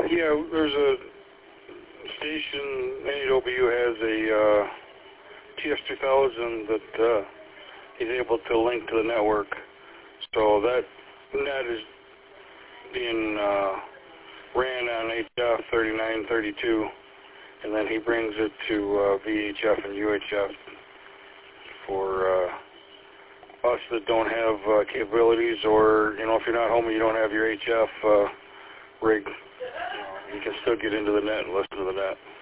Yeah, there's a station, NEW has a TS3000 that he's able to link to the network. So that net is being ran on HF 3932, and then he brings it to VHF and UHF for us that don't have capabilities, or, you know, if you're not home and you don't have your HF rig, you can still get into the net and listen to the net.